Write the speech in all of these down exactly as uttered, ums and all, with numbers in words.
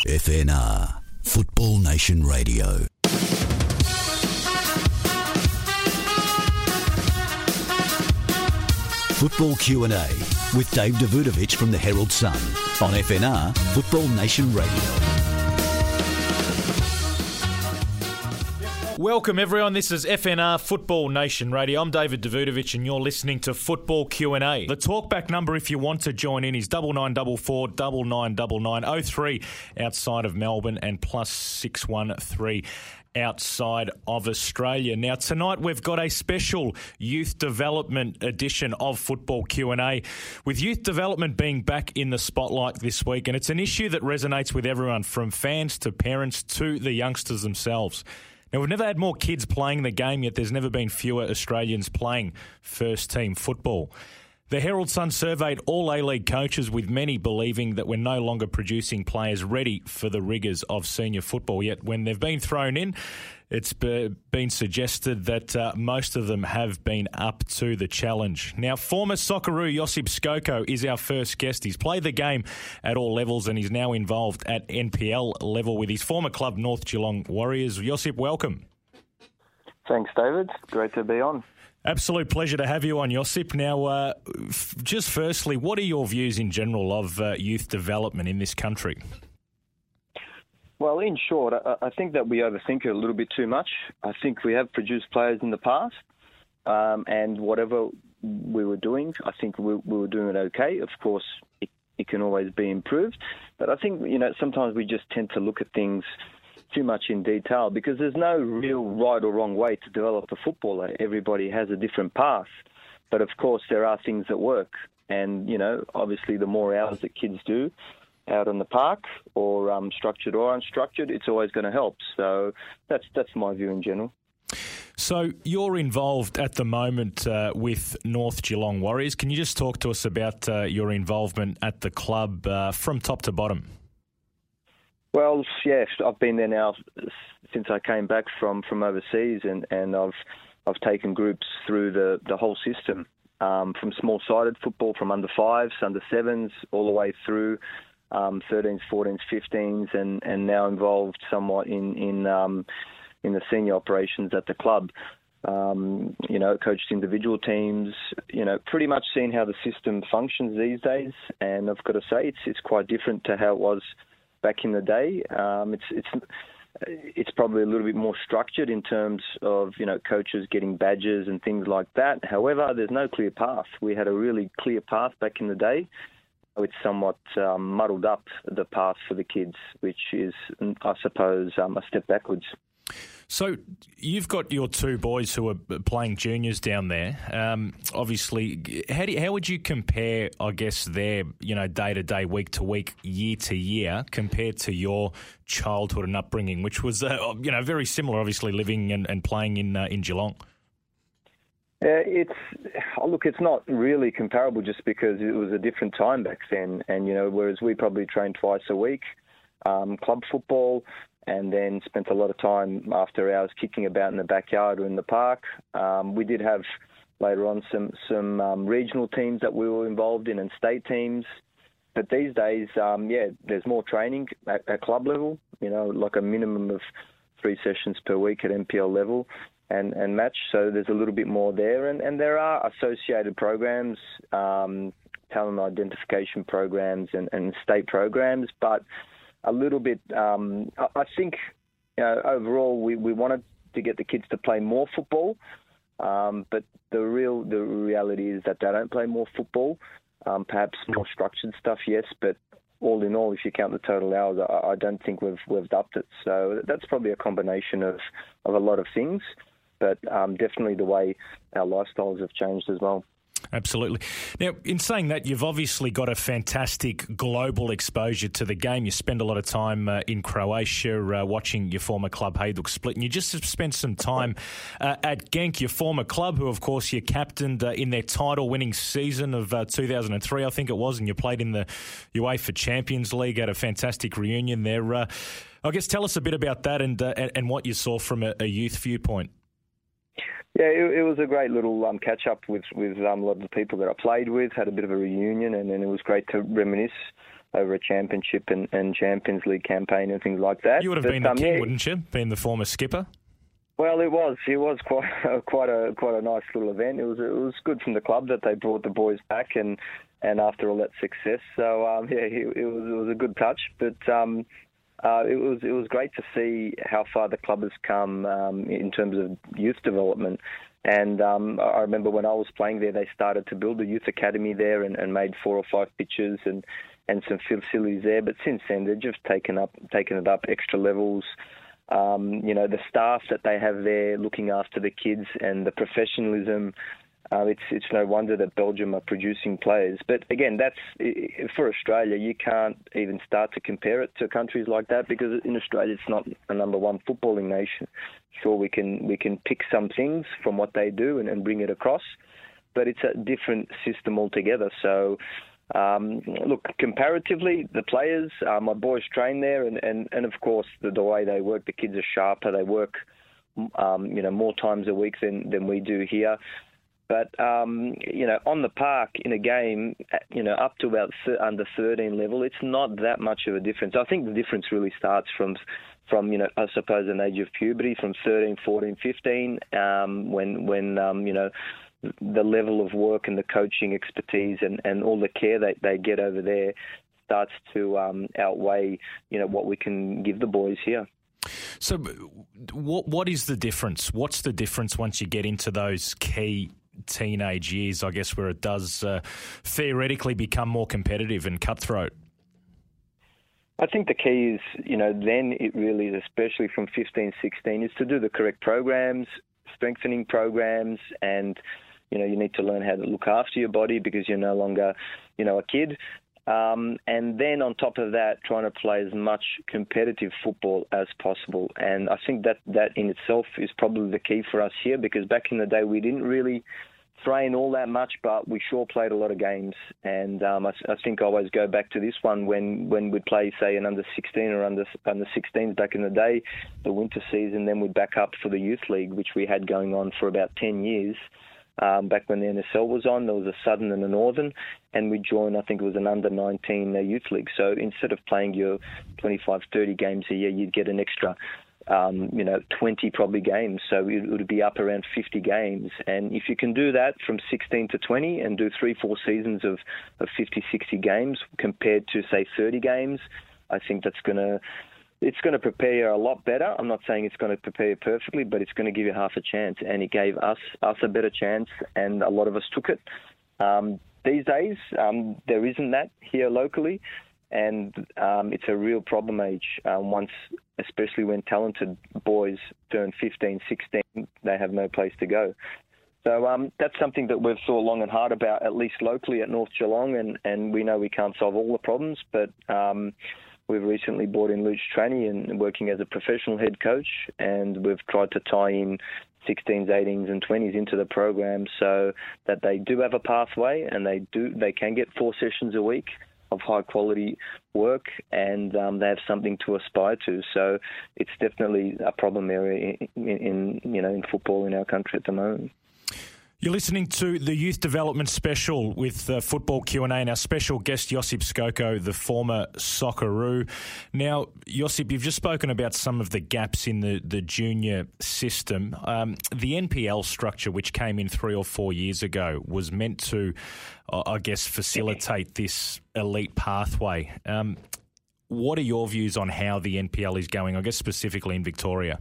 F N R, Football Nation Radio. Football Q and A with Dave Davutovic from the Herald Sun on F N R, Football Nation Radio. Welcome everyone, this is F N R Football Nation Radio. I'm David Davutovic and you're listening to Football Q and A. The talkback number if you want to join in is double nine double four double nine double nine oh three outside of Melbourne and plus six one three outside of Australia. Now tonight we've got a special youth development edition of Football Q and A, with youth development being back in the spotlight this week, and it's an issue that resonates with everyone from fans to parents to the youngsters themselves. Now, we've never had more kids playing the game, yet there's never been fewer Australians playing first-team football. The Herald Sun surveyed all A-League coaches, with many believing that we're no longer producing players ready for the rigours of senior football. Yet when they've been thrown in, it's been suggested that uh, most of them have been up to the challenge. Now, former Socceroo Josip Skoko is our first guest. He's played the game at all levels and he's now involved at N P L level with his former club, North Geelong Warriors. Josip, welcome. Thanks, David. Great to be on. Absolute pleasure to have you on, Josip. Now, uh, f- just firstly, what are your views in general of uh, youth development in this country? Well, in short, I, I think that we overthink it a little bit too much. I think we have produced players in the past, um, and whatever we were doing, I think we, we were doing it okay. Of course, it, it can always be improved. But I think, you know, sometimes we just tend to look at things too much in detail, because there's no real right or wrong way to develop a footballer. Everybody has a different path. But of course, there are things that work. And, you know, obviously the more hours that kids do out on the park, or um, structured or unstructured, it's always going to help. So that's that's my view in general. So you're involved at the moment uh, with North Geelong Warriors. Can you just talk to us about uh, your involvement at the club uh, from top to bottom? Well, yes, I've been there now since I came back from, from overseas, and, and I've I've taken groups through the, the whole system, um, from small-sided football, from under fives, under sevens, all the way through um, thirteens, fourteens, fifteens, and, and now involved somewhat in in um, in the senior operations at the club. Um, you know, coached individual teams. You know, pretty much seen how the system functions these days, and I've got to say it's it's quite different to how it was back in the day. Um, it's it's it's probably a little bit more structured in terms of, you know, coaches getting badges and things like that. However, there's no clear path. We had a really clear path back in the day. It's somewhat um, muddled up the path for the kids, which is, I suppose, um, a step backwards. So you've got your two boys who are playing juniors down there. Um, obviously, how do you, how would you compare, I guess, their, you know, day to day, week to week, year to year, compared to your childhood and upbringing, which was, uh, you know, very similar, obviously, living and, and playing in uh, in Geelong? Uh, it's oh, look, it's not really comparable, just because it was a different time back then, and you know, whereas we probably trained twice a week, um, club football. And then spent a lot of time after hours kicking about in the backyard or in the park. Um, we did have later on some some um, regional teams that we were involved in, and state teams. But these days, um, yeah, there's more training at, at club level. You know, like a minimum of three sessions per week at N P L level and, and match. So there's a little bit more there, and, and there are associated programs, um, talent identification programs, and, and state programs, but a little bit, um, I think, you know, overall we, we wanted to get the kids to play more football, um, but the real the reality is that they don't play more football, um, perhaps more structured stuff, yes, but all in all, if you count the total hours, I, I don't think we've we've upped it. So that's probably a combination of, of a lot of things, but um, definitely the way our lifestyles have changed as well. Absolutely. Now, in saying that, you've obviously got a fantastic global exposure to the game. You spend a lot of time uh, in Croatia uh, watching your former club Hajduk Split, and you just spent some time uh, at Genk, your former club, who, of course, you captained uh, in their title-winning season of uh, two thousand three, I think it was, and you played in the UEFA Champions League, had a fantastic reunion there. Uh, I guess tell us a bit about that and uh, and what you saw from a, a youth viewpoint. Yeah, it, it was a great little um, catch-up with, with um, a lot of the people that I played with, had a bit of a reunion, and then it was great to reminisce over a championship and, and Champions League campaign and things like that. You would have but, been the um, king, yeah, wouldn't you? Being the former skipper. Well, it was. It was quite quite a quite a nice little event. It was it was good from the club that they brought the boys back and, and after all that success. So um, yeah, it, it was it was a good touch. But um, uh, it was it was great to see how far the club has come um, in terms of youth development. And um, I remember when I was playing there, they started to build a youth academy there and, and made four or five pitches and, and some facilities there. But since then, they've just taken up taken it up extra levels. Um, you know, the staff that they have there looking after the kids and the professionalism, uh, it's it's no wonder that Belgium are producing players. But again, that's for Australia, you can't even start to compare it to countries like that because in Australia it's not a number one footballing nation. Sure, we can we can pick some things from what they do and, and bring it across, but it's a different system altogether. So, Um, look, comparatively, the players, uh, my boys train there, and, and, and of course, the, the way they work, the kids are sharper. They work, um, you know, more times a week than, than we do here. But, um, you know, on the park in a game, you know, up to about th- under thirteen level, it's not that much of a difference. I think the difference really starts from, from you know, I suppose an age of puberty, from thirteen, fourteen, fifteen, um, when, when um, you know, the level of work and the coaching expertise and, and all the care that they get over there starts to um, outweigh, you know, what we can give the boys here. So what what is the difference? What's the difference once you get into those key teenage years, I guess, where it does uh, theoretically become more competitive and cutthroat? I think the key is, you know, then it really is, especially from fifteen, sixteen, is to do the correct programs, strengthening programs, and you know, you need to learn how to look after your body because you're no longer, you know, a kid. Um, and then on top of that, trying to play as much competitive football as possible. And I think that that in itself is probably the key for us here because back in the day we didn't really train all that much, but we sure played a lot of games. And um, I, I think I always go back to this one when, when we'd play, say, an under sixteen or under under sixteens back in the day, the winter season, then we'd back up for the youth league, which we had going on for about ten years. Um, back when the N S L was on, there was a Southern and a Northern, and we joined, I think it was an under nineteen uh, youth league. So instead of playing your twenty-five, thirty games a year, you'd get an extra, um, you know, twenty probably games. So it would be up around fifty games. And if you can do that from sixteen to twenty and do three, four seasons of, of fifty, sixty games compared to, say, thirty games, I think that's going to... It's going to prepare you a lot better. I'm not saying it's going to prepare you perfectly, but it's going to give you half a chance. And it gave us us a better chance, and a lot of us took it. Um, these days, um, there isn't that here locally, and um, it's a real problem age. Um, once, especially when talented boys turn fifteen, sixteen, they have no place to go. So um, that's something that we've thought long and hard about, at least locally at North Geelong, and, and we know we can't solve all the problems, but... Um, We've recently brought in Luch Traney and working as a professional head coach, and we've tried to tie in sixteens, eighteens and twenties into the program so that they do have a pathway and they do they can get four sessions a week of high quality work, and um, they have something to aspire to. So it's definitely a problem area in, in you know in football in our country at the moment. You're listening to the Youth Development Special with uh, Football Q and A and our special guest, Josip Skoko, the former Socceroo. Now, Josip, you've just spoken about some of the gaps in the, the junior system. Um, the N P L structure, which came in three or four years ago, was meant to, uh, I guess, facilitate this elite pathway. Um, what are your views on how the N P L is going, I guess specifically in Victoria?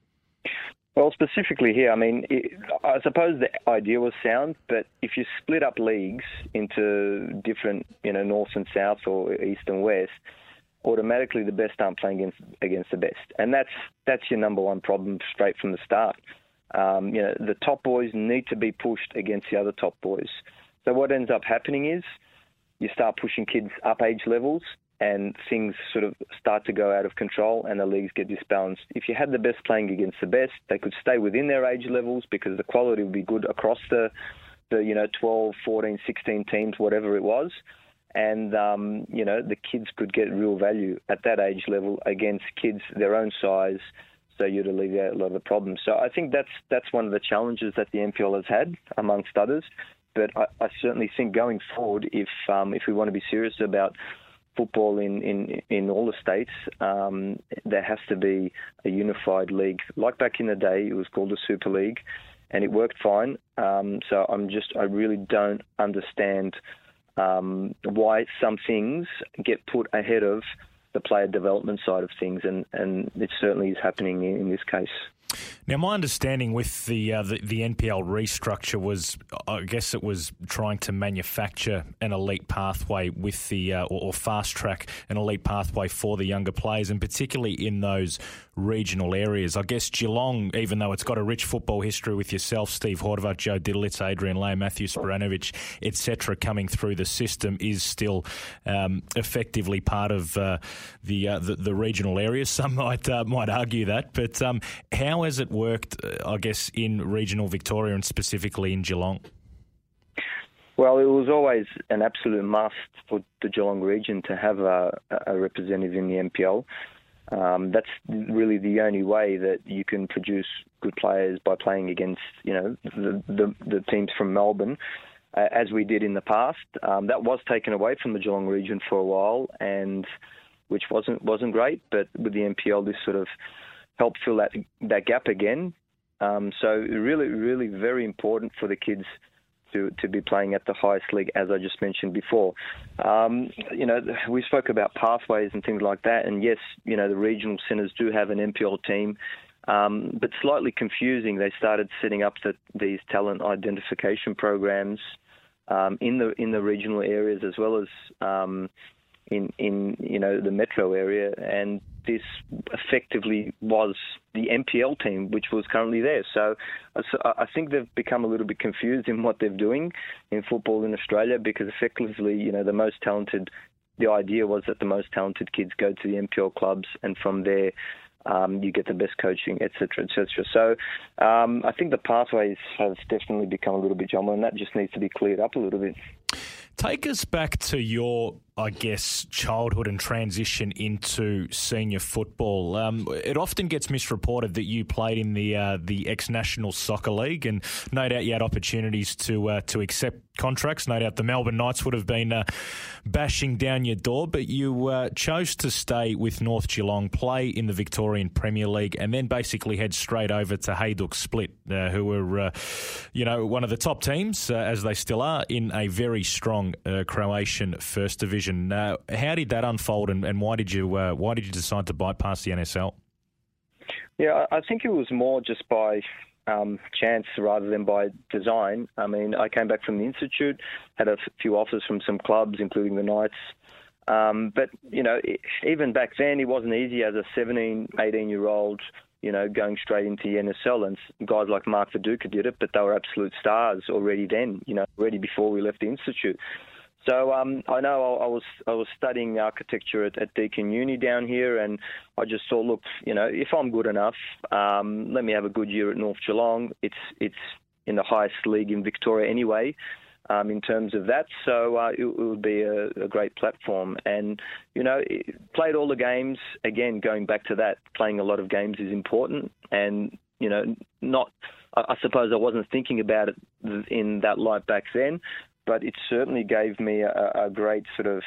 Well, specifically here, I mean, it, I suppose the idea was sound, but if you split up leagues into different, you know, north and south or east and west, automatically the best aren't playing against against the best, and that's that's your number one problem straight from the start. Um, you know, the top boys need to be pushed against the other top boys. So what ends up happening is you start pushing kids up age levels, and things sort of start to go out of control and the leagues get disbalanced. If you had the best playing against the best, they could stay within their age levels because the quality would be good across the, the you know, twelve, fourteen, sixteen teams, whatever it was. And, um, you know, the kids could get real value at that age level against kids their own size, so you'd alleviate a lot of the problems. So I think that's that's one of the challenges that the N P L has had, amongst others. But I, I certainly think going forward, if um, if we want to be serious about football in, in, in all the states, um, there has to be a unified league. Like back in the day, it was called the Super League, and it worked fine. Um, so I'm just, I really don't understand um, why some things get put ahead of the player development side of things, and, and it certainly is happening in, in this case. Now, my understanding with the, uh, the the N P L restructure was, I guess it was trying to manufacture an elite pathway with the, uh, or, or fast track an elite pathway for the younger players, and particularly in those regional areas. I guess Geelong, even though it's got a rich football history with yourself, Steve Horvat, Joe Diddlitz, Adrian Lay, Matthew Sporanovic, et cetera, coming through the system, is still um, effectively part of uh, the, uh, the the regional areas. Some might uh, might argue that, but um, how has it worked, uh, I guess, in regional Victoria and specifically in Geelong? Well, it was always an absolute must for the Geelong region to have a, a representative in the N P L. Um, that's really the only way that you can produce good players, by playing against, you know, the the, the teams from Melbourne, uh, as we did in the past. Um, that was taken away from the Geelong region for a while, and which wasn't wasn't great. But with the N P L, this sort of helped fill that that gap again. Um, so really, really very important for the kids to, to be playing at the highest league, as I just mentioned before. Um, you know, we spoke about pathways and things like that, and yes, you know, the regional centres do have an N P L team, um, but slightly confusing. They started setting up the, these talent identification programs um, in the in the regional areas, as well as um, in in you know the metro area, and this effectively was the N P L team, which was currently there. So, so I think they've become a little bit confused in what they're doing in football in Australia, because effectively, you know, the most talented, the idea was that the most talented kids go to the N P L clubs, and from there um, you get the best coaching, et cetera, et cetera. So um, I think the pathways have definitely become a little bit jumbled, and that just needs to be cleared up a little bit. Take us back to your, I guess, childhood and transition into senior football. Um, it often gets misreported that you played in the uh, the ex-National Soccer League, and no doubt you had opportunities to uh, to accept contracts. No doubt the Melbourne Knights would have been uh, bashing down your door, but you uh, chose to stay with North Geelong, play in the Victorian Premier League, and then basically head straight over to Hajduk Split, uh, who were, uh, you know, one of the top teams, uh, as they still are, in a very strong uh, Croatian First Division. Uh, how did that unfold, and, and why did you uh, why did you decide to bypass the N S L? Yeah, I think it was more just by um, chance rather than by design. I mean, I came back from the Institute, had a few offers from some clubs, including the Knights. Um, but, you know, it, even back then, it wasn't easy as a seventeen, eighteen-year-old, you know, going straight into the N S L. And guys like Mark Viduka did it, but they were absolute stars already then, you know, already before we left the Institute. So um, I know I, I was I was studying architecture at, at Deakin Uni down here, and I just thought, look, you know, if I'm good enough, um, let me have a good year at North Geelong. It's it's in the highest league in Victoria anyway, um, in terms of that. So uh, it, it would be a, a great platform, and you know, it, played all the games. Again, going back to that, playing a lot of games is important, and you know, not. I, I suppose I wasn't thinking about it in that light back then. But it certainly gave me a, a great sort of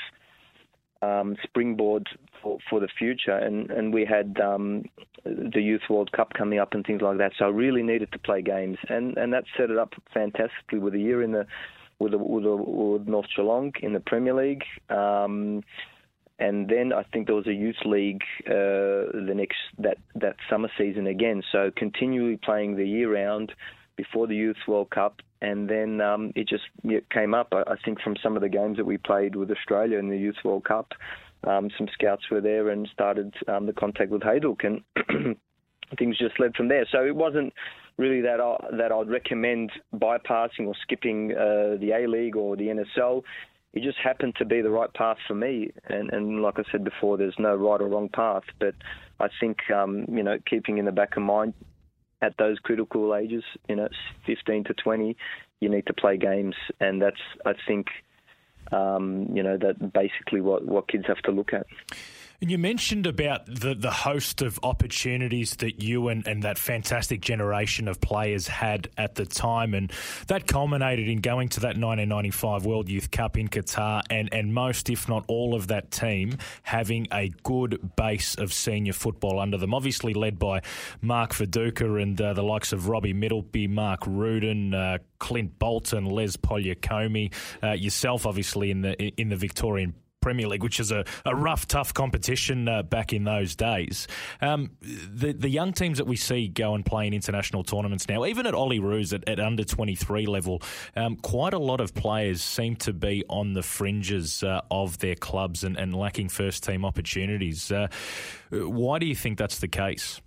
um, springboard for, for the future. And, and we had um, the Youth World Cup coming up and things like that. So I really needed to play games. And, and that set it up fantastically with a year in the with, the, with, the, with North Geelong in the Premier League. Um, and then I think there was a youth league uh, the next that, that summer season again. So continually playing the year round before the Youth World Cup. And then um, it just it came up, I, I think, from some of the games that we played with Australia in the Youth World Cup. Um, some scouts were there and started um, the contact with Hajduk, and things just led from there. So it wasn't really that I, that I'd recommend bypassing or skipping uh, the A-League or the N S L. It just happened to be the right path for me. And, and like I said before, there's no right or wrong path. But I think, um, you know, keeping in the back of mind, at those critical ages, you know, fifteen to twenty, you need to play games. And that's, I think, um, you know, that basically what, what kids have to look at. And you mentioned about the, the host of opportunities that you and, and that fantastic generation of players had at the time, and that culminated in going to that nineteen ninety-five World Youth Cup in Qatar, and, and most, if not all of that team having a good base of senior football under them, obviously led by Mark Viduka and uh, the likes of Robbie Middleby, Mark Rudin, uh, Clint Bolton, Les Polyakomi, uh, yourself obviously in the in the Victorian Premier League, which is a, a rough, tough competition uh, back in those days. Um, the the young teams that we see go and play in international tournaments now, even at Olyroos at, at under twenty-three level, um, quite a lot of players seem to be on the fringes uh, of their clubs and, and lacking first-team opportunities. Uh, why do you think that's the case?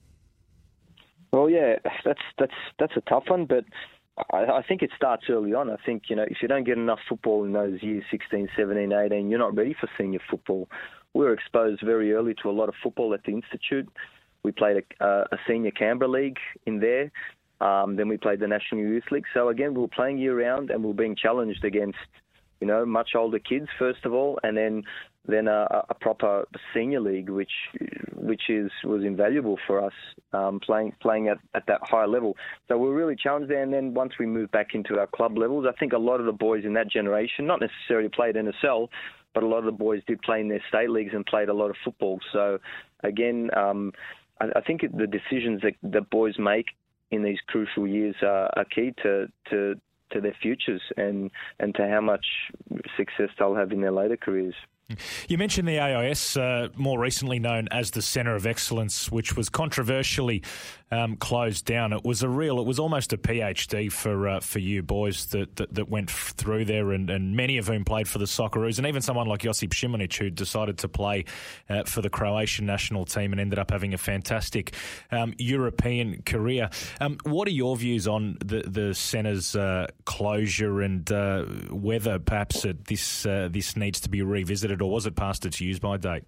Well, yeah, that's that's that's a tough one, but I, I think it starts early on. I think, you know, if you don't get enough football in those years, sixteen, seventeen, eighteen, you're not ready for senior football. We were exposed very early to a lot of football at the Institute. We played a, a senior Canberra league in there. Um, then we played the National Youth League. So, again, we were playing year-round and we were being challenged against, you know, much older kids, first of all, and then then a, a proper senior league, which which is was invaluable for us, um, playing playing at, at that higher level. So we were really challenged there, and then once we moved back into our club levels, I think a lot of the boys in that generation, not necessarily played N S L, but a lot of the boys did play in their state leagues and played a lot of football. So, again, um, I, I think the decisions that the boys make in these crucial years are, are key to, to to their futures and, and to how much success they'll have in their later careers. You mentioned the A I S, uh, more recently known as the Centre of Excellence, which was controversially um, closed down. It was a real, it was almost a PhD for uh, for you boys that, that, that went f- through there, and, and many of whom played for the Socceroos, and even someone like Josip Šimunić, who decided to play uh, for the Croatian national team and ended up having a fantastic um, European career. Um, what are your views on the, the Centre's uh, closure, and uh, whether perhaps uh, this uh, this needs to be revisited, or was it past its use-by date?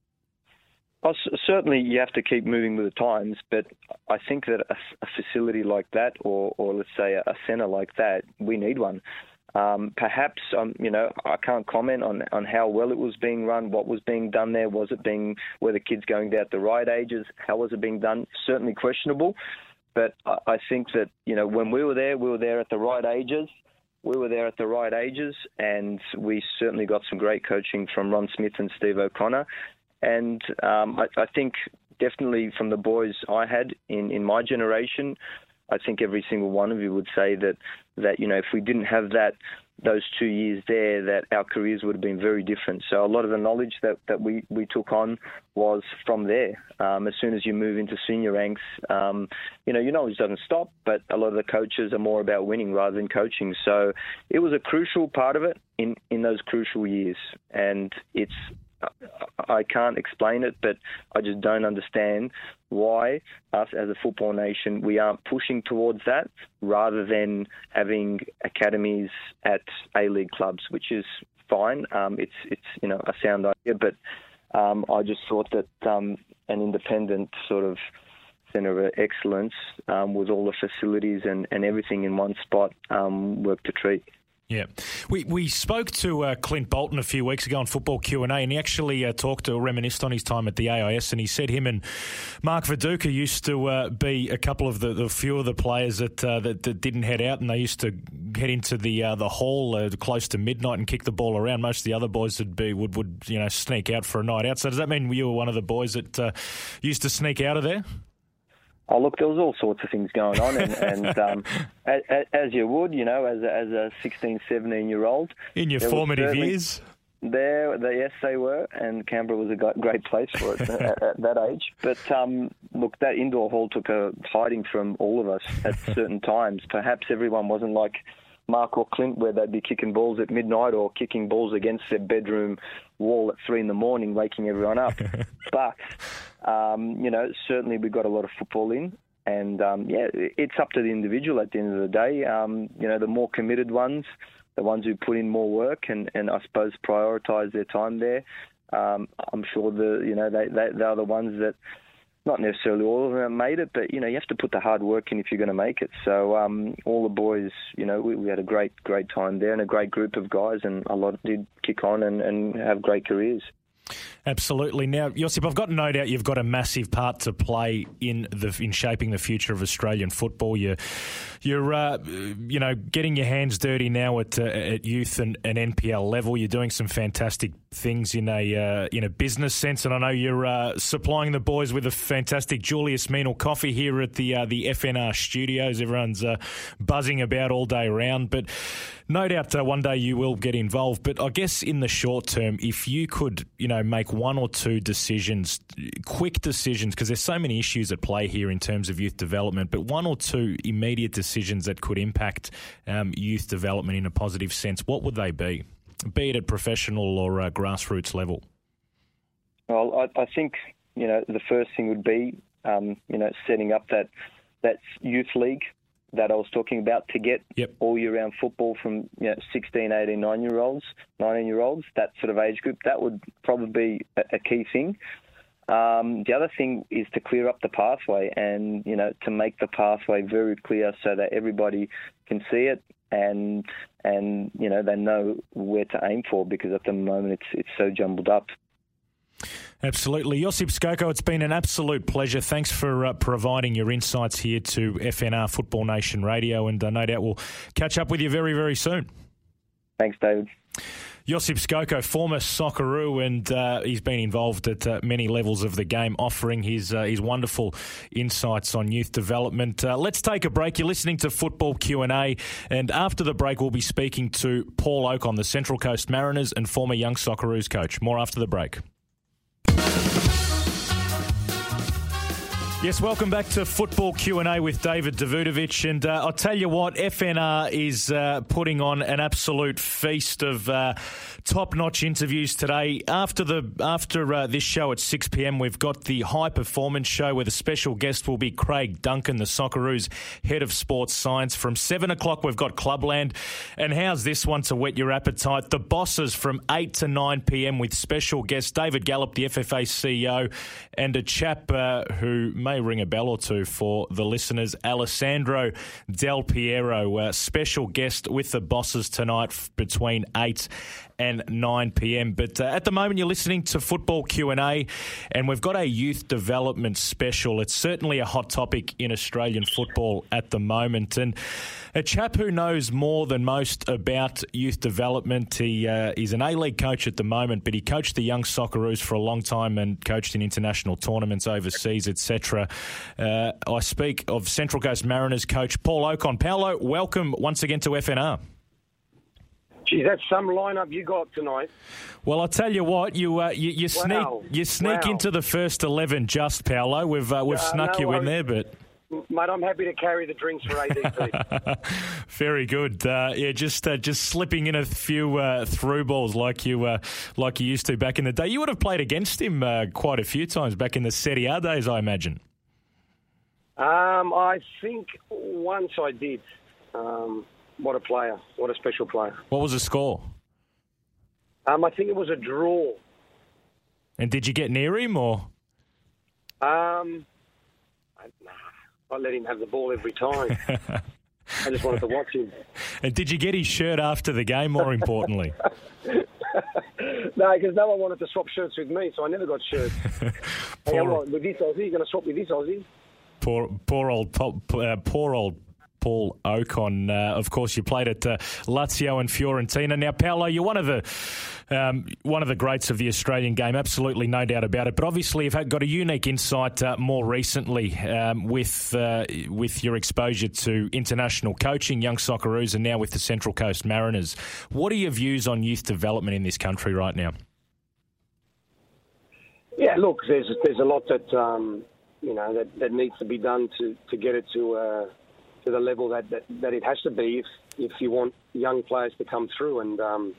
Well, certainly you have to keep moving with the times, but I think that a, a facility like that, or, or let's say a, a centre like that, we need one. Um, perhaps, um, you know, I can't comment on, on how well it was being run, what was being done there, was it being, were the kids going there at the right ages, how was it being done? Certainly questionable, but I, I think that, you know, when we were there, we were there at the right ages. We were there at the right ages, and we certainly got some great coaching from Ron Smith and Steve O'Connor. And um, I, I think definitely from the boys I had in, in my generation, I think every single one of you would say that, that, you know, if we didn't have that, those two years there, that our careers would have been very different. So a lot of the knowledge that, that we, we took on was from there. Um, as soon as you move into senior ranks, um, you know, your knowledge doesn't stop, but a lot of the coaches are more about winning rather than coaching. So it was a crucial part of it in, in those crucial years. And it's, I can't explain it, but I just don't understand why us as a football nation, we aren't pushing towards that rather than having academies at A-League clubs, which is fine. Um, it's, it's you know, a sound idea, but um, I just thought that um, an independent sort of centre of excellence um, with all the facilities and, and everything in one spot um, worked a treat. Yeah. We we spoke to uh, Clint Bolton a few weeks ago on Football Q and A, and he actually uh, talked to, reminisced on his time at the A I S, and he said him and Mark Viduka used to uh, be a couple of the, the few of the players that, uh, that that didn't head out, and they used to head into the uh, the hall uh, close to midnight and kick the ball around. Most of the other boys would be would, would you know sneak out for a night out. So does that mean you were one of the boys that uh, used to sneak out of there? Oh, look, there was all sorts of things going on, and, and um, as, as you would, you know, as a, as a sixteen, seventeen-year-old. In your formative years? There, there, yes, they were, and Canberra was a great place for it at, at that age. But, um, look, that indoor hall took a hiding from all of us at certain times. Perhaps everyone wasn't like Mark or Clint, where they'd be kicking balls at midnight or kicking balls against their bedroom wall at three in the morning, waking everyone up. But, um, you know, certainly we got a lot of football in. And, um, yeah, it's up to the individual at the end of the day. Um, you know, the more committed ones, the ones who put in more work and, and I suppose prioritise their time there, um, I'm sure the you know they, they, they're the ones that, not necessarily all of them made it, but, you know, you have to put the hard work in if you're going to make it. So um, all the boys, you know, we, we had a great, great time there and a great group of guys, and a lot did kick on and, and have great careers. Absolutely. Now, Josip, I've got no doubt you've got a massive part to play in the in shaping the future of Australian football. You're, you're uh, you know, getting your hands dirty now at uh, at youth and, and N P L level. You're doing some fantastic things in a uh, in a business sense, and I know you're uh, supplying the boys with a fantastic Julius Meanal coffee here at the uh, the F N R studios. Everyone's uh, buzzing about all day round, but no doubt uh, one day you will get involved. But I guess in the short term, if you could, you know, make one or two decisions, quick decisions, because there's so many issues at play here in terms of youth development, but one or two immediate decisions that could impact um, youth development in a positive sense, what would they be, be it at professional or uh, grassroots level? Well, I, I think, you know, the first thing would be, um, you know, setting up that that youth league that I was talking about to get yep. all year-round football from, you know, sixteen, eighteen, nine-year-olds, nineteen-year-olds, that sort of age group. That would probably be a, a key thing. Um, the other thing is to clear up the pathway and, you know, to make the pathway very clear so that everybody can see it and, and you know, they know where to aim for, because at the moment it's it's so jumbled up. Absolutely. Josip Skoko, it's been an absolute pleasure. Thanks for uh, providing your insights here to F N R Football Nation Radio, and uh, no doubt we'll catch up with you very, very soon. Thanks, David. Josip Skoko, former Socceroo, and uh, he's been involved at uh, many levels of the game, offering his uh, his wonderful insights on youth development. Uh, let's take a break. You're listening to Football Q and A, and after the break we'll be speaking to Paul Okon, the Central Coast Mariners and former Young Socceroos coach. More after the break. Yes, welcome back to Football Q and A with David Davutovic. And uh, I'll tell you what, F N R is uh, putting on an absolute feast of uh, top-notch interviews today. After the after uh, this show at six p.m, we've got the High Performance Show where the special guest will be Craig Duncan, the Socceroos Head of Sports Science. From seven o'clock, we've got Clubland. And how's this one to whet your appetite? The Bosses from eight to nine p.m. with special guest David Gallop, the F F A C E O, and a chap uh, who may ring a bell or two for the listeners, Alessandro Del Piero, uh, special guest with the Bosses tonight f- between eight and nine p.m. But uh, at the moment, you're listening to Football Q and A, and we've got a youth development special. It's certainly a hot topic in Australian football at the moment. And a chap who knows more than most about youth development. He uh, he's an A-League coach at the moment, but he coached the Young Socceroos for a long time and coached in international tournaments overseas, et cetera. Uh, I speak of Central Coast Mariners coach Paul Okon. Paolo, welcome once again to F N R. Gee, that's some lineup you got tonight. Well, I'll tell you what, you uh, you, you sneak wow. you sneak wow. into the first eleven just, Paolo. We've uh, we've uh, snuck no, you in there, but mate, I'm happy to carry the drinks for A D P. Very good. Uh, yeah, just uh, just slipping in a few uh, through balls like you uh, like you used to back in the day. You would have played against him uh, quite a few times back in the Serie A days, I imagine. Um, I think once I did. Um, what a player! What a special player! What was the score? Um, I think it was a draw. And did you get near him, or? Um, I, nah, I let him have the ball every time. I just wanted to watch him. And did you get his shirt after the game, more importantly? No, because no one wanted to swap shirts with me, so I never got shirts. Hey, on, with this Aussie, you're going to swap with this Aussie? Poor, poor old, uh, poor old Paul Okon. Uh, of course, you played at uh, Lazio and Fiorentina. Now, Paolo, you're one of the um, one of the greats of the Australian game. Absolutely, no doubt about it. But obviously, you've had, got a unique insight uh, more recently um, with uh, with your exposure to international coaching, Young Socceroos, and now with the Central Coast Mariners. What are your views on youth development in this country right now? Yeah, look, there's there's a lot that um, you know that, that needs to be done to, to get it to. Uh, to the level that, that, that it has to be if, if you want young players to come through. And, um,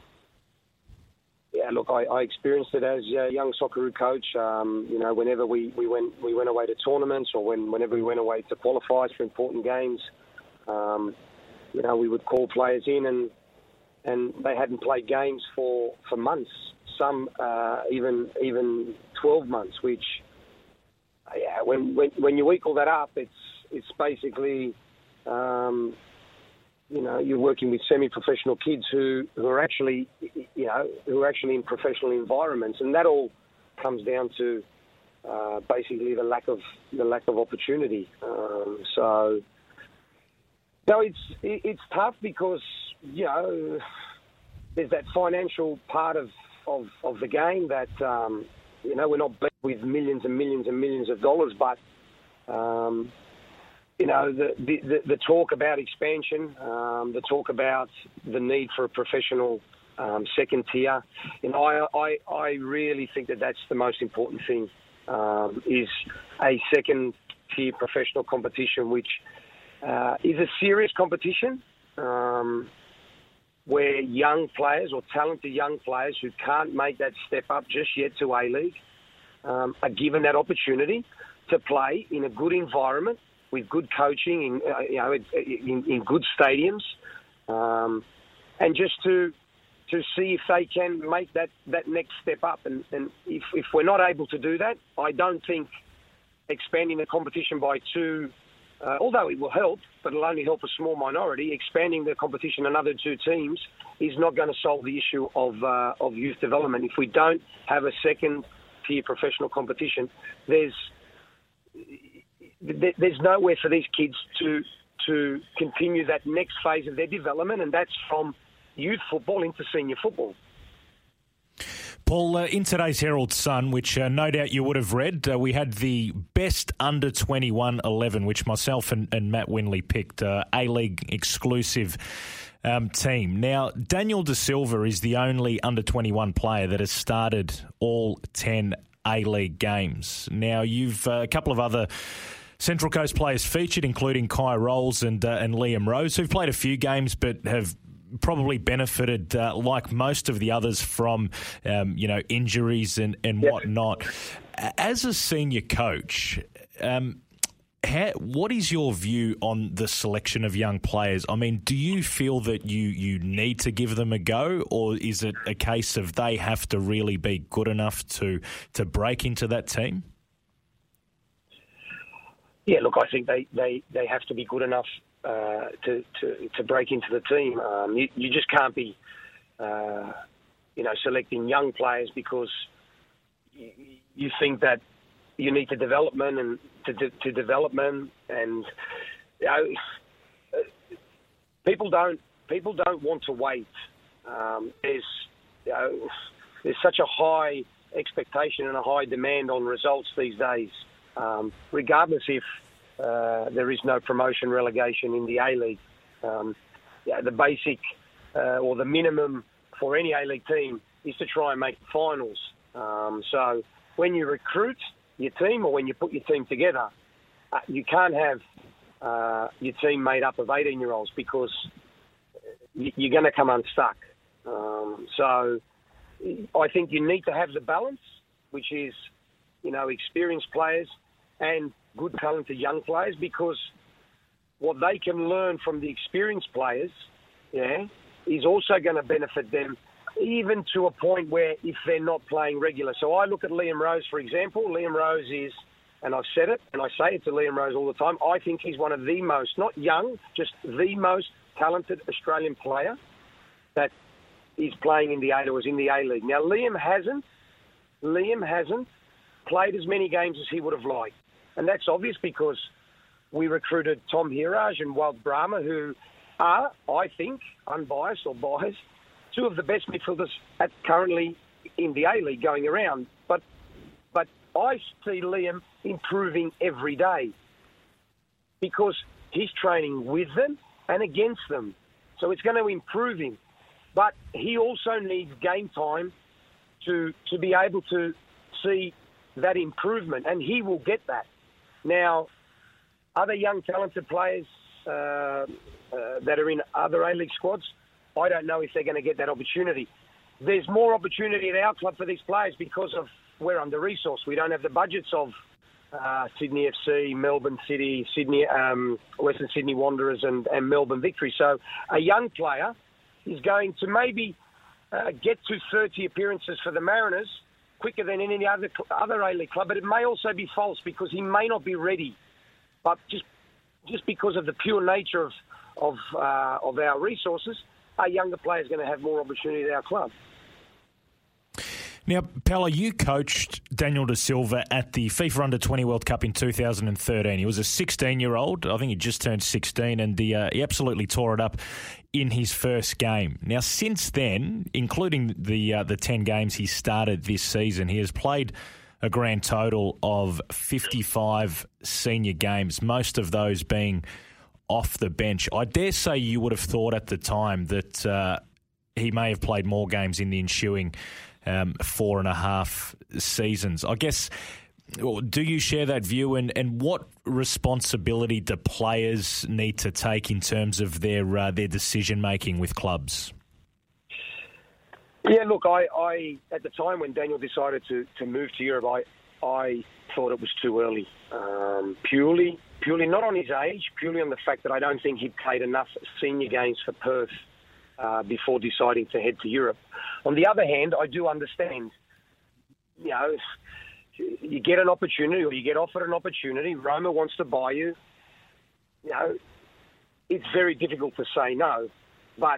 yeah, look, I, I experienced it as a young Socceroo coach. Um, you know, whenever we, we went we went away to tournaments or when whenever we went away to qualify for important games, um, you know, we would call players in and and they hadn't played games for, for months, some uh, even even twelve months, which, yeah, when, when, when you equal that up, it's It's basically, um, you know, you're working with semi-professional kids who, who are actually, you know, who are actually in professional environments, and that all comes down to uh, basically the lack of the lack of opportunity. Um, so, no, it's it's tough because you know there's that financial part of of, of the game that um, you know we're not blessed with millions and millions and millions of dollars, but um, you know the, the the talk about expansion, um, the talk about the need for a professional um, second tier. You know, I, I I really think that that's the most important thing um, is a second tier professional competition, which uh, is a serious competition. Um, where young players or talented young players who can't make that step up just yet to A-League um, are given that opportunity to play in a good environment with good coaching, in, uh, you know, in, in good stadiums, um, and just to to see if they can make that, that next step up. And, and if, if we're not able to do that, I don't think expanding the competition by two Uh, although it will help, but it'll only help a small minority, expanding the competition another two teams is not going to solve the issue of uh, of youth development. If we don't have a second-tier professional competition, there's there's nowhere for these kids to to continue that next phase of their development, and that's from youth football into senior football. Paul, uh, in today's Herald Sun, which uh, no doubt you would have read, uh, we had the best under twenty-one eleven, which myself and, and Matt Winley picked, uh, A-League exclusive um, team. Now, Daniel De Silva is the only under twenty-one player that has started all ten A-League games. Now, you've uh, a couple of other Central Coast players featured, including Kai Rolls and, uh, and Liam Rose, who've played a few games but have probably benefited, uh, like most of the others, from um, you know injuries and, and yep. whatnot. As a senior coach, um, how, what is your view on the selection of young players? I mean, do you feel that you, you need to give them a go, or is it a case of they have to really be good enough to to break into that team? Yeah, look, I think they, they, they have to be good enough Uh, to, to to break into the team. Um, you, you just can't be, uh, you know, selecting young players because you, you think that you need to development and to, to, to development, and you know, people don't people don't want to wait. Um, there's you know, there's such a high expectation and a high demand on results these days, um, regardless if Uh, there is no promotion relegation in the A-League. Um, yeah, the basic uh, or the minimum for any A-League team is to try and make the finals. Um, so when you recruit your team or when you put your team together, uh, you can't have uh, your team made up of eighteen-year-olds because you're going to come unstuck. Um, so I think you need to have the balance, which is, you know, experienced players and good, talented young players, because what they can learn from the experienced players, yeah, is also going to benefit them, even to a point where if they're not playing regular. So I look at Liam Rose, for example. Liam Rose is, and I've said it, and I say it to Liam Rose all the time, I think he's one of the most, not young, just the most talented Australian player that is playing in the A, or is in the A-League. Now, Liam hasn't, Liam hasn't played as many games as he would have liked. And that's obvious because we recruited Tom Hiraj and Walt Brahma, who are, I think, unbiased or biased, two of the best midfielders at currently in the A-League going around. But but I see Liam improving every day because he's training with them and against them. So it's going to improve him. But he also needs game time to to be able to see that improvement, and he will get that. Now, other young, talented players uh, uh, that are in other A-League squads, I don't know if they're going to get that opportunity. There's more opportunity at our club for these players because of we're under-resourced. We don't have the budgets of uh, Sydney F C, Melbourne City, Sydney, um, Western Sydney Wanderers and, and Melbourne Victory. So a young player is going to maybe uh, get to thirty appearances for the Mariners quicker than any other other A-League club, but it may also be false because he may not be ready. But just just because of the pure nature of, of uh, of our resources, our younger players going to have more opportunity at our club. Now, Pella, you coached Daniel Da Silva at the FIFA Under twenty World Cup in two thousand thirteen. He was a sixteen-year-old. I think he just turned sixteen, and he, uh, he absolutely tore it up in his first game. Now, since then, including the uh, the ten games he started this season, he has played a grand total of fifty-five senior games, most of those being off the bench. I dare say you would have thought at the time that uh, he may have played more games in the ensuing Um, four and a half seasons. I guess, do you share that view, and, and what responsibility do players need to take in terms of their uh, their decision making with clubs? Yeah, look, I, I at the time when Daniel decided to, to move to Europe, I I thought it was too early. Um, purely, purely not on his age, purely on the fact that I don't think he'd played enough senior games for Perth Uh, before deciding to head to Europe. On the other hand, I do understand, you know, you get an opportunity or you get offered an opportunity, Roma wants to buy you, you know, it's very difficult to say no. But,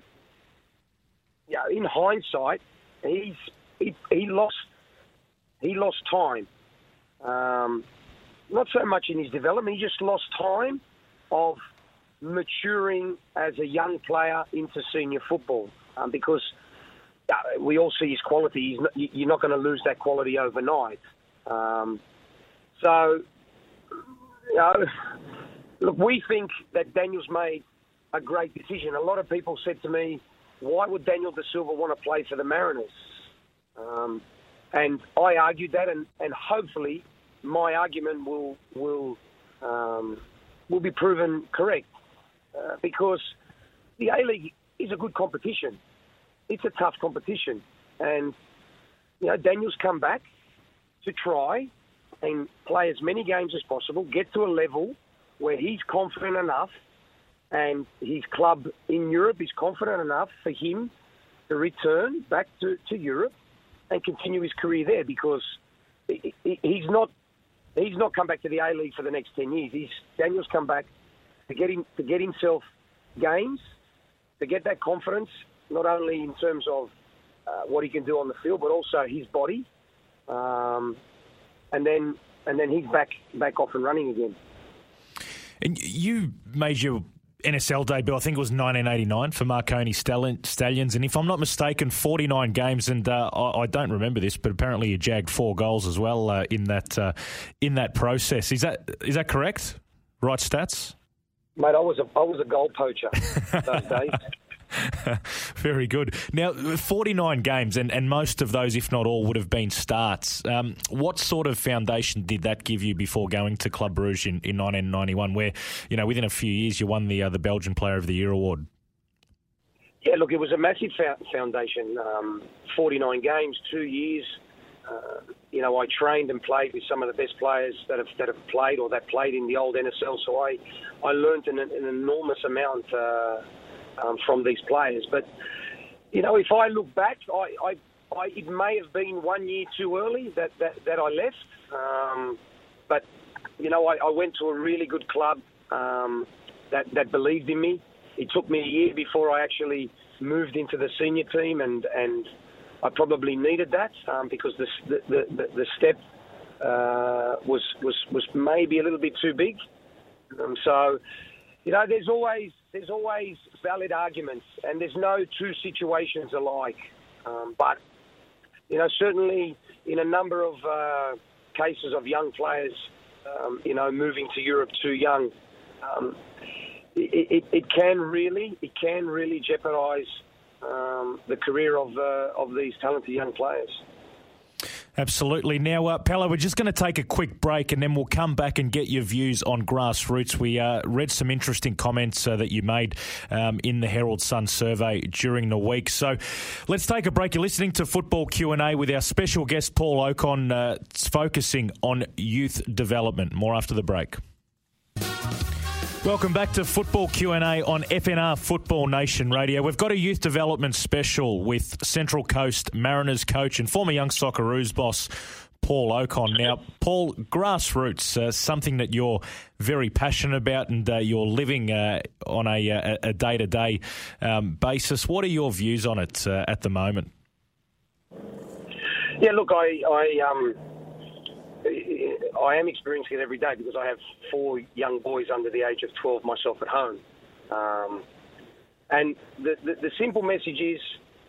you know, in hindsight, he's he, he lost he lost time. Um, not so much in his development, he just lost time of maturing as a young player into senior football, um, because uh, we all see his quality. He's not, you're not going to lose that quality overnight. Um, so, you know, look, we think that Daniel's made a great decision. A lot of people said to me, why would Daniel Da Silva want to play for the Mariners? Um, and I argued that, and, and hopefully my argument will will um, will be proven correct. Uh, because the A-League is a good competition. It's a tough competition. And, you know, Daniel's come back to try and play as many games as possible, get to a level where he's confident enough and his club in Europe is confident enough for him to return back to, to Europe and continue his career there, because he, he, he's not he's not come back to the A-League for the next ten years. He's, Daniel's come back to get him to get himself games, to get that confidence, not only in terms of uh, what he can do on the field, but also his body, um, and then and then he's back back off and running again. And you made your N S L debut, I think it was nineteen eighty-nine for Marconi Stallions, and if I'm not mistaken, forty-nine games, and uh, I, I don't remember this, but apparently you jagged four goals as well uh, in that uh, in that process. Is that is that correct? Right stats? Mate, I was a I was a goal poacher those days. Very good. Now, forty-nine games, and, and most of those, if not all, would have been starts. Um, what sort of foundation did that give you before going to Club Brugge in, in nineteen ninety-one, where, you know, within a few years you won the uh, the Belgian Player of the Year award? Yeah, look, it was a massive foundation. Um, forty-nine games, two years. Uh, you know, I trained and played with some of the best players that have that have played or that played in the old N S L. So I, I learned an, an enormous amount uh, um, from these players. But you know, if I look back, I, I, I it may have been one year too early that that, that I left. Um, but you know, I, I went to a really good club um, that that believed in me. It took me a year before I actually moved into the senior team, and and. I probably needed that um, because the the, the, the step uh, was was was maybe a little bit too big. Um, so, you know, there's always there's always valid arguments, and there's no two situations alike. Um, but you know, certainly in a number of uh, cases of young players, um, you know, moving to Europe too young, um, it, it, it can really it can really jeopardise Um, the career of uh, of these talented young players. Absolutely. Now, uh, Pella, we're just going to take a quick break and then we'll come back and get your views on grassroots. We uh, read some interesting comments uh, that you made um, in the Herald Sun survey during the week. So let's take a break. You're listening to Football Q and A with our special guest, Paul Okon, uh, focusing on youth development. More after the break. Welcome back to Football Q and A on F N R Football Nation Radio. We've got a youth development special with Central Coast Mariners coach and former Young Socceroos boss Paul Okon. Now, Paul, grassroots, uh, something that you're very passionate about and uh, you're living uh, on a, a, a day-to-day um, basis. What are your views on it uh, at the moment? Yeah, look, I, I, um, I am experiencing it every day because I have four young boys under the age of twelve myself at home. Um, and the, the, the simple message is,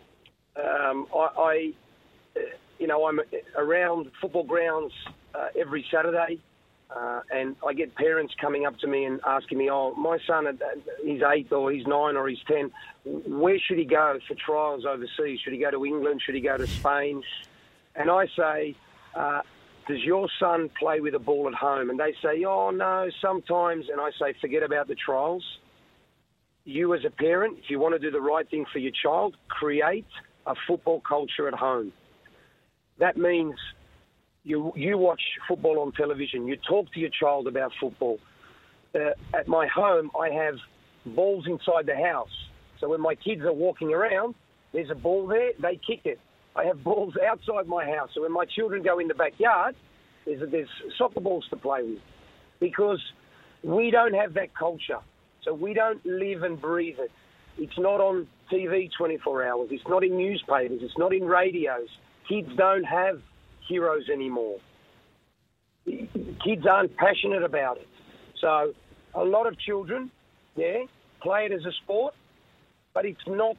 um, I, I, you know, I'm around football grounds uh, every Saturday, uh, and I get parents coming up to me and asking me, oh, my son, he's eight or he's nine or he's ten, where should he go for trials overseas? Should he go to England? Should he go to Spain? And I say, uh, does your son play with a ball at home? And they say, oh, no, sometimes. And I say, forget about the trials. You as a parent, if you want to do the right thing for your child, create a football culture at home. That means you you watch football on television. You talk to your child about football. Uh, at my home, I have balls inside the house. So when my kids are walking around, there's a ball there, they kick it. I have balls outside my house. So when my children go in the backyard, there's, there's soccer balls to play with. Because we don't have that culture. So we don't live and breathe it. It's not on T V twenty-four hours. It's not in newspapers. It's not in radios. Kids don't have heroes anymore. Kids aren't passionate about it. So a lot of children, yeah, play it as a sport, but it's not,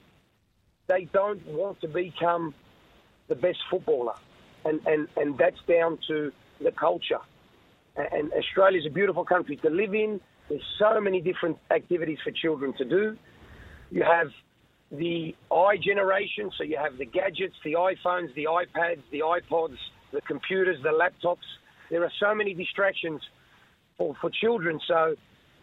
they don't want to become the best footballer. And, and, and that's down to the culture. And Australia's a beautiful country to live in. There's so many different activities for children to do. You have the i generation, so you have the gadgets, the iPhones, the iPads, the iPods, the computers, the laptops. There are so many distractions for, for children. So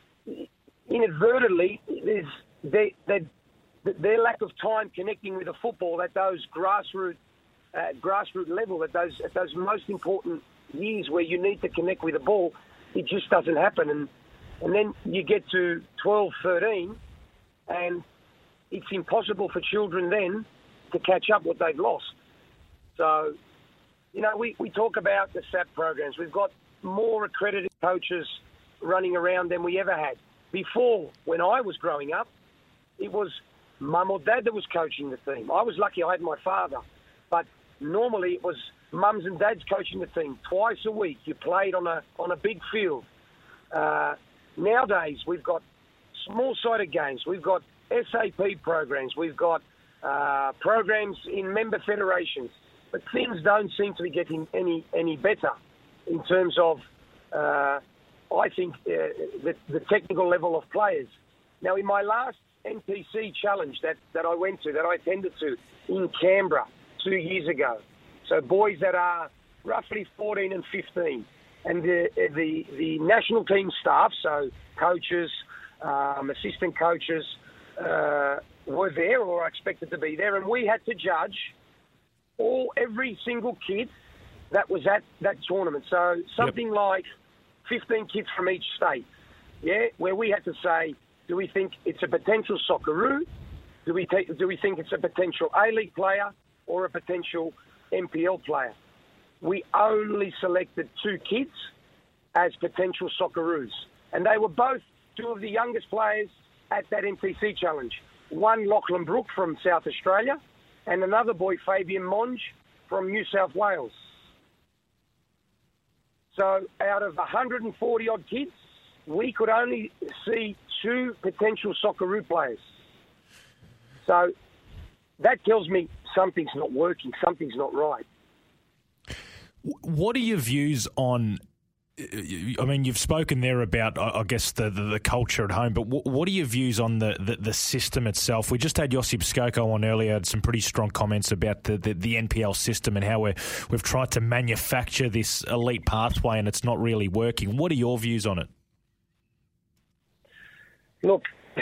inadvertently, there's they, they, their lack of time connecting with the football at those grassroots uh, grassroots level, at those at those most important years where you need to connect with the ball, it just doesn't happen. And and then you get to twelve, thirteen, and it's impossible for children then to catch up what they've lost. So, you know, we, we talk about the S A P programs. We've got more accredited coaches running around than we ever had. Before, when I was growing up, it was mum or dad that was coaching the team. I was lucky I had my father. But normally it was mums and dads coaching the team twice a week. You played on a on a big field. Uh, nowadays, we've got small-sided games. We've got S A P programs. We've got uh, programs in member federations. But things don't seem to be getting any any better in terms of, uh, I think, uh, the, the technical level of players. Now, in my last N P C challenge that, that I went to, that I attended to in Canberra two years ago, so boys that are roughly fourteen and fifteen, and the the, the national team staff, so coaches, um, assistant coaches, uh, were there or are expected to be there, and we had to judge all every single kid that was at that tournament. So something yep. like fifteen kids from each state, yeah, where we had to say, do we think it's a potential Socceroo? Do we take, do we think it's a potential A-League player or a potential M P L player? We only selected two kids as potential Socceroos, and they were both two of the youngest players at that N P C challenge. One, Lachlan Brook from South Australia, and another boy, Fabian Monge, from New South Wales. So out of one hundred forty odd kids, we could only see two potential Socceroo players. So that tells me something's not working, something's not right. What are your views on, I mean, you've spoken there about, I guess, the, the, the culture at home, but what are your views on the, the, the system itself? We just had Josip Skoko on earlier, had some pretty strong comments about the, the, the N P L system and how we're, we've tried to manufacture this elite pathway and it's not really working. What are your views on it? Look,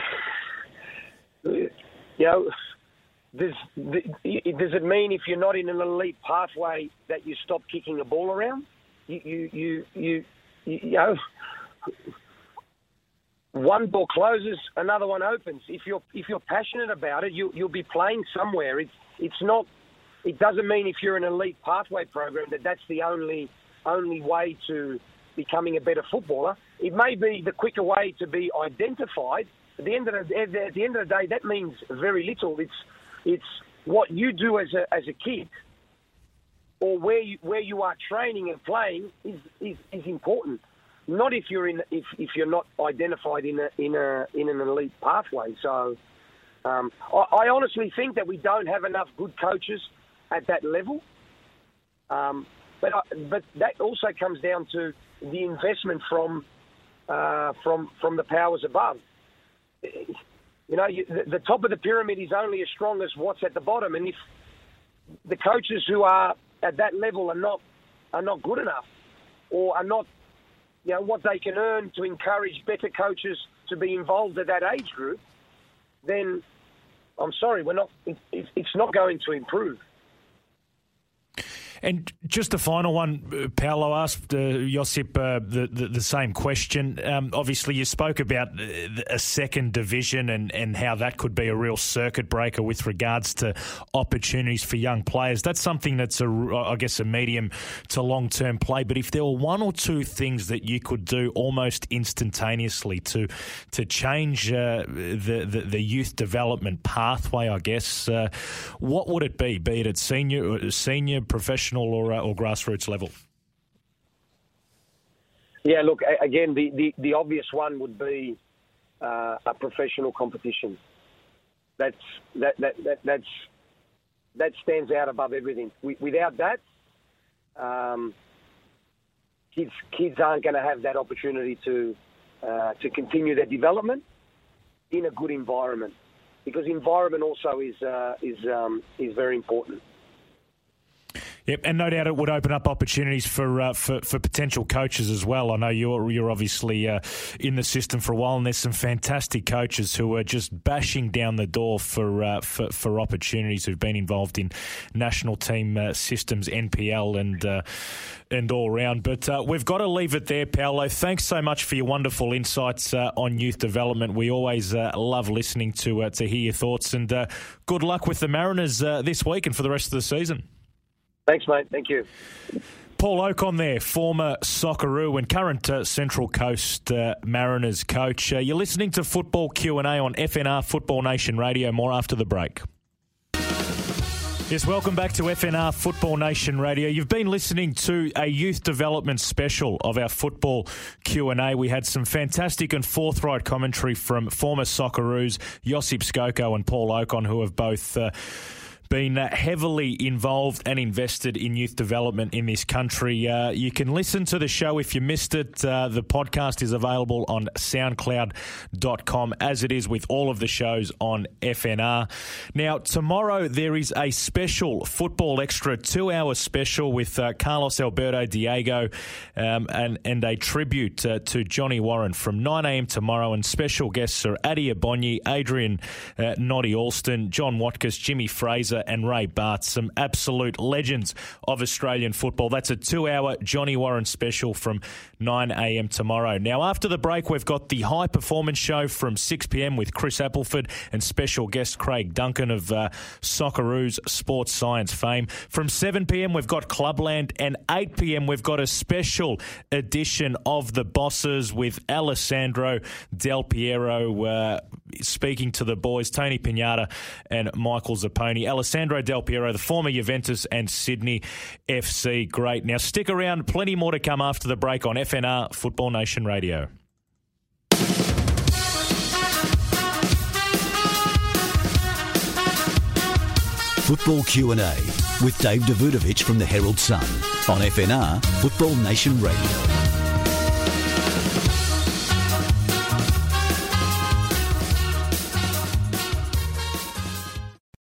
you know, does, does it mean if you're not in an elite pathway that you stop kicking a ball around? You, you, you, you, you know, one door closes, another one opens. If you're if you're passionate about it, you, you'll be playing somewhere. It's it's not it doesn't mean if you're an elite pathway program that that's the only only way to becoming a better footballer. It may be the quicker way to be identified. At the end of the, at the end of the day, that means very little. It's it's what you do as a as a kid, or where you where you are training and playing is is, is important. Not if you're in if, if you're not identified in a in a in an elite pathway. So um, I, I honestly think that we don't have enough good coaches at that level. Um, but I, but that also comes down to the investment from uh, from from the powers above. You know, you, the, the top of the pyramid is only as strong as what's at the bottom, and if the coaches who are at that level are not are not good enough, or are not, you know, what they can earn to encourage better coaches to be involved at that age group, then I'm sorry, we're not. It, it's not going to improve. And just a final one, Paolo asked uh, Josip uh, the, the the same question. Um, obviously, you spoke about a second division and, and how that could be a real circuit breaker with regards to opportunities for young players. That's something that's, a, I guess, a medium to long-term play. But if there were one or two things that you could do almost instantaneously to to change uh, the, the, the youth development pathway, I guess, uh, what would it be, be it at senior, senior professional, Or, uh, or grassroots level? Yeah, look, again, the, the, the obvious one would be uh, a professional competition. That's that, that, that that's that stands out above everything. We, without that, um, kids kids aren't going to have that opportunity to uh, to continue their development in a good environment, because environment also is uh, is um, is very important. Yep, and no doubt it would open up opportunities for uh, for, for potential coaches as well. I know you're you're obviously uh, in the system for a while, and there's some fantastic coaches who are just bashing down the door for uh, for, for opportunities, who've been involved in national team uh, systems, N P L, and uh, and all round. But uh, we've got to leave it there, Paolo. Thanks so much for your wonderful insights uh, on youth development. We always uh, love listening to uh, to hear your thoughts, and uh, good luck with the Mariners uh, this week and for the rest of the season. Thanks, mate. Thank you. Paul Okon there, former Socceroo and current uh, Central Coast uh, Mariners coach. Uh, you're listening to Football Q and A on F N R Football Nation Radio. More after the break. Yes, welcome back to F N R Football Nation Radio. You've been listening to a youth development special of our Football Q and A. We had some fantastic and forthright commentary from former Socceroos, Josip Skoko and Paul Okon, who have both Uh, been uh, heavily involved and invested in youth development in this country. Uh, you can listen to the show if you missed it. Uh, the podcast is available on soundcloud dot com, as it is with all of the shows on F N R. Now, tomorrow there is a special Football Extra two-hour special with uh, Carlos Alberto Diego um, and, and a tribute uh, to Johnny Warren from nine a.m. tomorrow, and special guests are Adi Abonyi, Adrian uh, Noddy Alston, John Watkiss, Jimmy Fraser and Ray Bart, some absolute legends of Australian football. That's a two-hour Johnny Warren special from nine a.m. tomorrow. Now, after the break, we've got the High Performance Show from six p.m. with Chris Appleford and special guest Craig Duncan of uh, Socceroos Sports Science fame. From seven p.m. we've got Clubland, and eight p.m. we've got a special edition of The Bosses with Alessandro Del Piero uh, speaking to the boys, Tony Pignata and Michael Zapponi. Alessandro Del Piero, the former Juventus and Sydney F C great. Now, stick around. Plenty more to come after the break on F N R Football Nation Radio. Football Q and A with Dave Davutovic from the Herald Sun on F N R Football Nation Radio.